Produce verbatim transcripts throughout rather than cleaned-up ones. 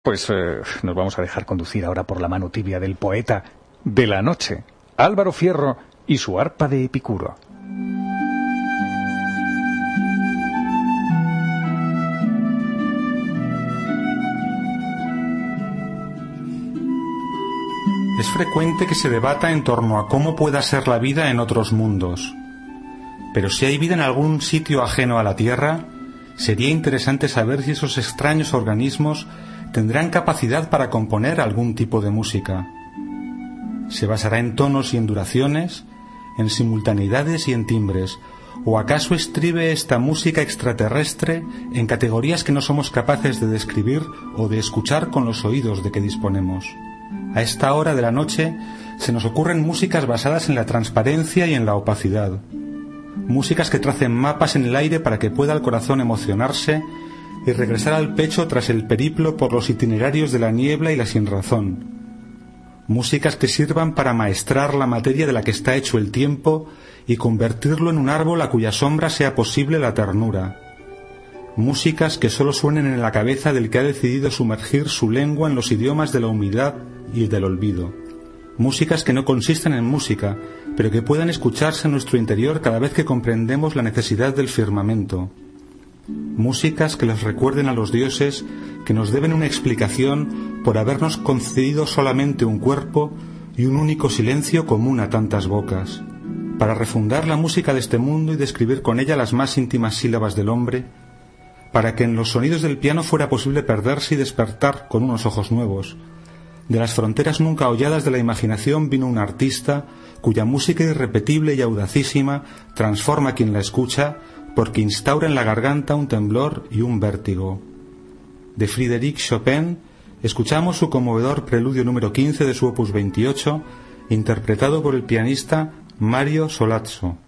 Pues eh, nos vamos a dejar conducir ahora por la mano tibia del poeta de la noche, Álvaro Fierro y su arpa de Epicuro. Es frecuente que se debata en torno a cómo pueda ser la vida en otros mundos. Pero si hay vida en algún sitio ajeno a la Tierra, sería interesante saber si esos extraños organismos tendrán capacidad para componer algún tipo de música. ¿Se basará en tonos y en duraciones, en simultaneidades y en timbres, o acaso estribe esta música extraterrestre en categorías que no somos capaces de describir o de escuchar con los oídos de que disponemos? A esta hora de la noche se nos ocurren músicas basadas en la transparencia y en la opacidad. Músicas que tracen mapas en el aire para que pueda el corazón emocionarse y regresar al pecho tras el periplo por los itinerarios de la niebla y la sinrazón. Músicas que sirvan para maestrar la materia de la que está hecho el tiempo y convertirlo en un árbol a cuya sombra sea posible la ternura. Músicas que solo suenen en la cabeza del que ha decidido sumergir su lengua en los idiomas de la humildad y del olvido. Músicas que no consisten en música, pero que puedan escucharse en nuestro interior cada vez que comprendemos la necesidad del firmamento. Músicas que les recuerden a los dioses que nos deben una explicación por habernos concedido solamente un cuerpo y un único silencio común a tantas bocas, para refundar la música de este mundo y describir con ella las más íntimas sílabas del hombre, para que en los sonidos del piano fuera posible perderse y despertar con unos ojos nuevos. De las fronteras nunca holladas de la imaginación vino un artista cuya música irrepetible y audacísima transforma a quien la escucha, porque instaura en la garganta un temblor y un vértigo. De Frédéric Chopin escuchamos su conmovedor preludio número quince de su opus veintiocho, interpretado por el pianista Mario Sollazzo.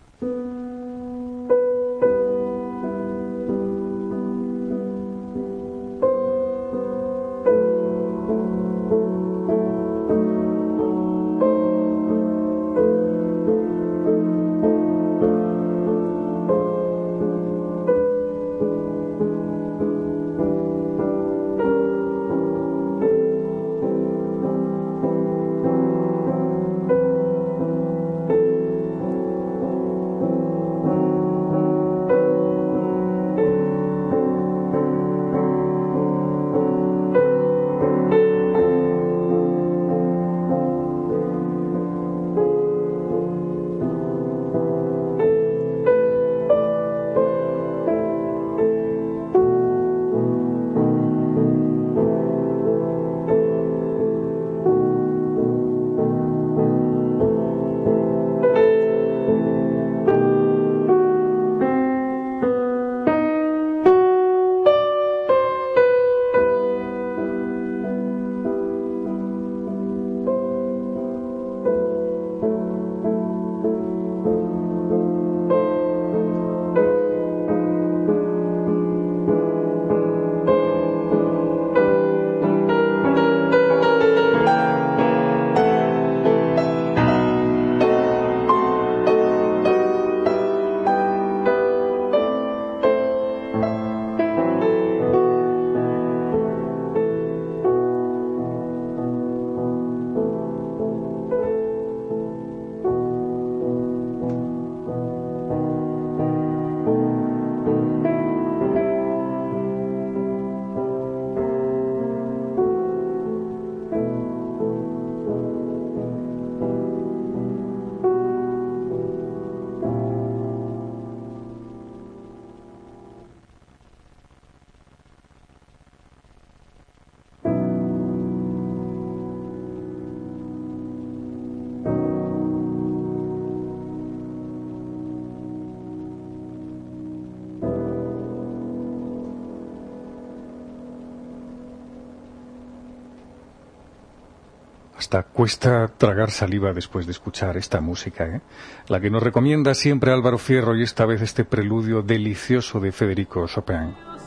Hasta cuesta tragar saliva después de escuchar esta música, ¿eh? La que nos recomienda siempre Álvaro Fierro, y esta vez este preludio delicioso de Federico Chopin.